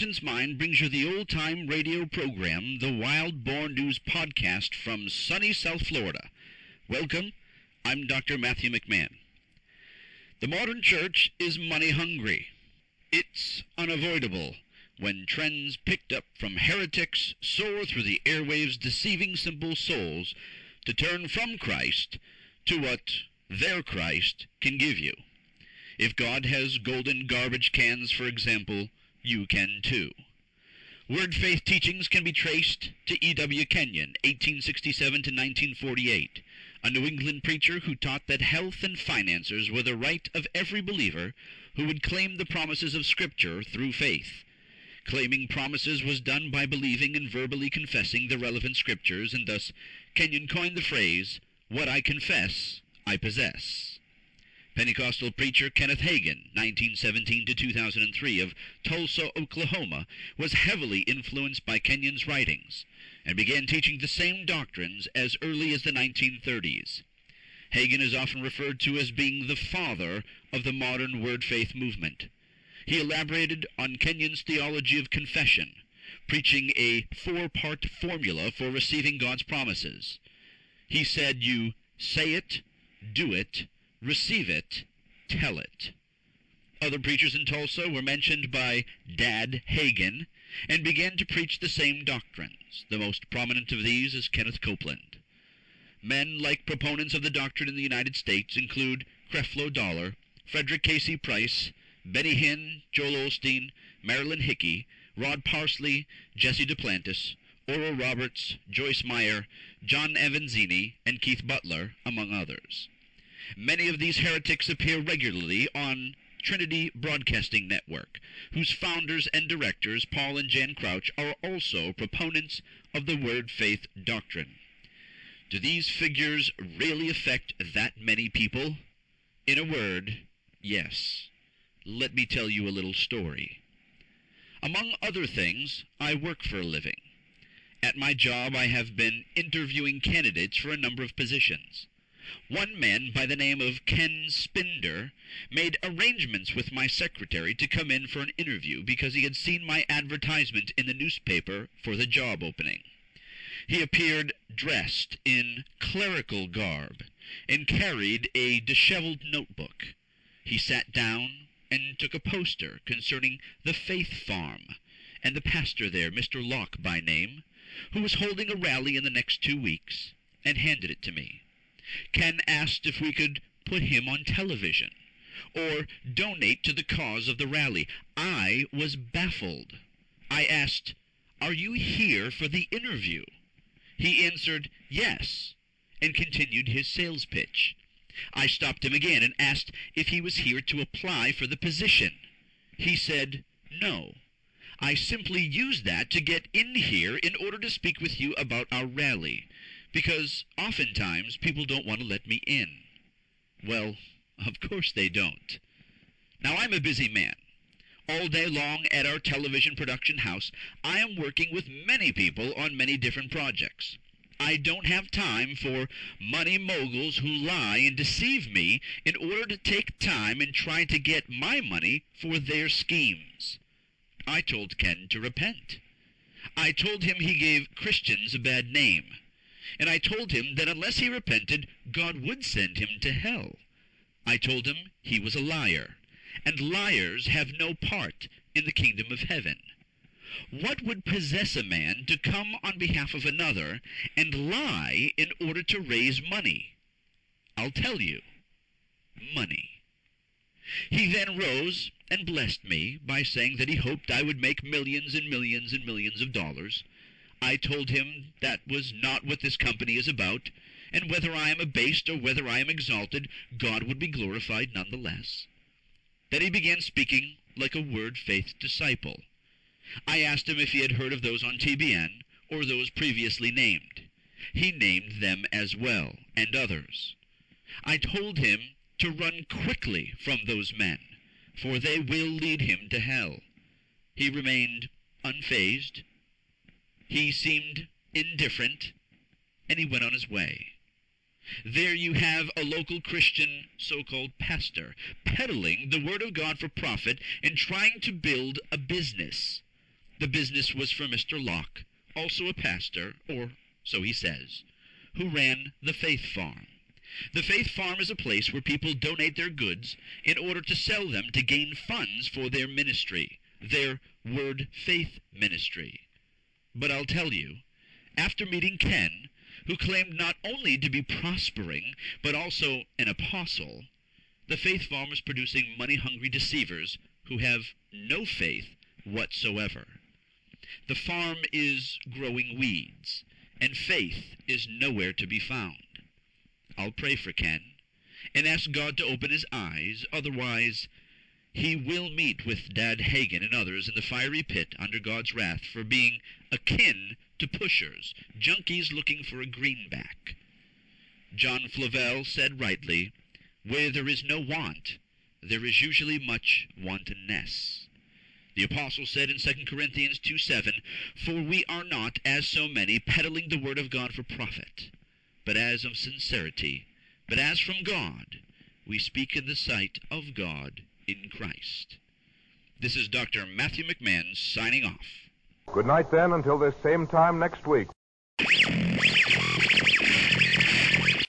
Servant's Mind brings you the old-time radio program, the Wild Boar News Podcast from sunny South Florida. Welcome, I'm Dr. Matthew McMahon. The modern church is money hungry. It's unavoidable when trends picked up from heretics soar through the airwaves, deceiving simple souls to turn from Christ to what their Christ can give you. If God has golden garbage cans, for example, you can too. Word faith teachings can be traced to E.W. Kenyon, 1867 to 1948, a New England preacher who taught that health and finances were the right of every believer who would claim the promises of Scripture through faith. Claiming promises was done by believing and verbally confessing the relevant Scriptures, and thus Kenyon coined the phrase, "What I confess, I possess." Pentecostal preacher Kenneth Hagin, 1917 to 2003, of Tulsa, Oklahoma, was heavily influenced by Kenyon's writings and began teaching the same doctrines as early as the 1930s. Hagin is often referred to as being the father of the modern word faith movement. He elaborated on Kenyon's theology of confession, preaching a four-part formula for receiving God's promises. He said, "You say it, do it, receive it, tell it." Other preachers in Tulsa were mentioned by Dad Hagin and began to preach the same doctrines. The most prominent of these is Kenneth Copeland. Men like proponents of the doctrine in the United States include Creflo Dollar, Frederick Casey Price, Benny Hinn, Joel Osteen, Marilyn Hickey, Rod Parsley, Jesse Duplantis, Oral Roberts, Joyce Meyer, John Avanzini, and Keith Butler, among others. Many of these heretics appear regularly on Trinity Broadcasting Network, whose founders and directors, Paul and Jan Crouch, are also proponents of the word faith doctrine. Do these figures really affect that many people? In a word, yes. Let me tell you a little story. Among other things, I work for a living. At my job, I have been interviewing candidates for a number of positions. One man by the name of Ken Spinder made arrangements with my secretary to come in for an interview because he had seen my advertisement in the newspaper for the job opening. He appeared dressed in clerical garb and carried a disheveled notebook. He sat down and took a poster concerning the Faith Farm and the pastor there, Mr. Locke by name, who was holding a rally in the next 2 weeks, and handed it to me. Ken asked if we could put him on television or donate to the cause of the rally. I was baffled. I asked, "Are you here for the interview?" He answered, "Yes," and continued his sales pitch. I stopped him again and asked if he was here to apply for the position. He said, "No. I simply used that to get in here in order to speak with you about our rally, because oftentimes people don't want to let me in." Well, of course they don't. Now, I'm a busy man. All day long at our television production house, I am working with many people on many different projects. I don't have time for money moguls who lie and deceive me in order to take time and try to get my money for their schemes. I told Ken to repent. I told him he gave Christians a bad name. And I told him that unless he repented, God would send him to hell. I told him he was a liar, and liars have no part in the kingdom of heaven. What would possess a man to come on behalf of another and lie in order to raise money? I'll tell you. Money. He then rose and blessed me by saying that he hoped I would make millions and millions and millions of dollars. I told him that was not what this company is about, and whether I am abased or whether I am exalted, God would be glorified nonetheless. Then he began speaking like a word-faith disciple. I asked him if he had heard of those on TBN or those previously named. He named them as well, and others. I told him to run quickly from those men, for they will lead him to hell. He remained unfazed. He seemed indifferent, and he went on his way. There you have a local Christian so-called pastor peddling the Word of God for profit and trying to build a business. The business was for Mr. Locke, also a pastor, or so he says, who ran the Faith Farm. The Faith Farm is a place where people donate their goods in order to sell them to gain funds for their ministry, their Word Faith ministry. But I'll tell you, after meeting Ken, who claimed not only to be prospering, but also an apostle, the Faith Farm is producing money-hungry deceivers who have no faith whatsoever. The farm is growing weeds, and faith is nowhere to be found. I'll pray for Ken, and ask God to open his eyes, otherwise he will meet with Dad Hagen and others in the fiery pit under God's wrath for being akin to pushers, junkies looking for a greenback. John Flavel said rightly, "Where there is no want, there is usually much wantonness." The apostle said in 2 Corinthians 2:7, "For we are not, as so many, peddling the word of God for profit, but as of sincerity, but as from God, we speak in the sight of God in Christ." This is Dr. Matthew McMahon signing off. Good night, then, until this same time next week.